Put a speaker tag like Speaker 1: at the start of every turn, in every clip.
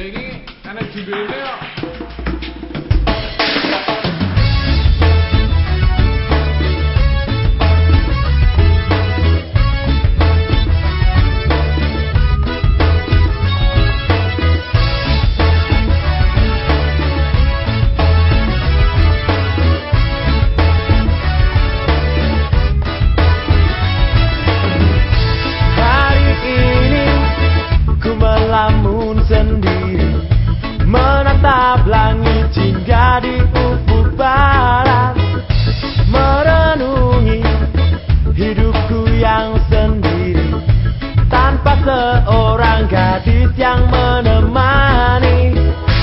Speaker 1: ini karena judulnya
Speaker 2: sendiri, menatap langit hingga di ufuk barat, merenungi hidupku yang sendiri, tanpa seorang gadis yang menemani.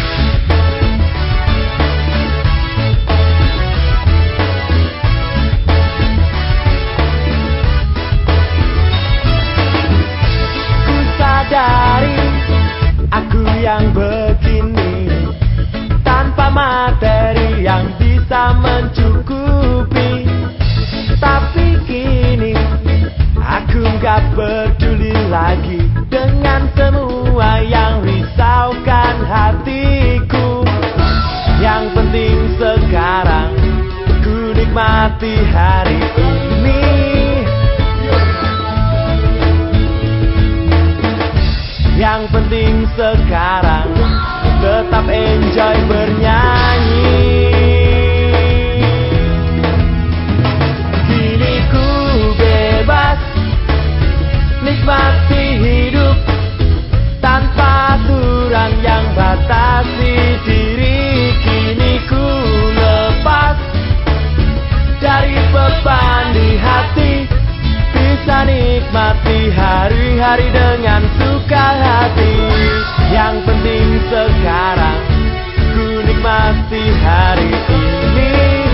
Speaker 2: Ku sadari aku yang begini, tanpa materi yang bisa mencukupi. Tapi kini aku gak peduli lagi dengan semua yang risaukan hatiku. Yang penting sekarang ku nikmati hari ini. Yang penting sekarang tetap enjoy bernyanyi. Kini ku bebas nikmati hidup tanpa aturan yang batasi diri. Kini ku lepas dari beban di hati, bisa nikmati hari-hari dengan suka hati. Yang penting sekarang ku nikmati hari ini.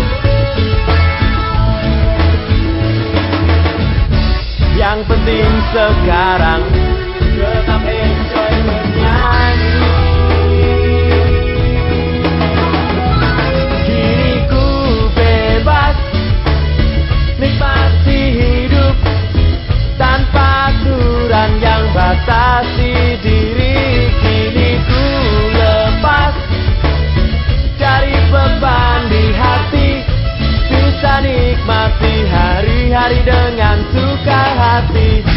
Speaker 2: Yang penting sekarang tetap enjoy bernyanyi. Kini ku bebas nikmati hidup tanpa aturan yang batasi diri. Kini ku lepas dari beban di hati, bisa nikmati hari-hari dengan suka hati.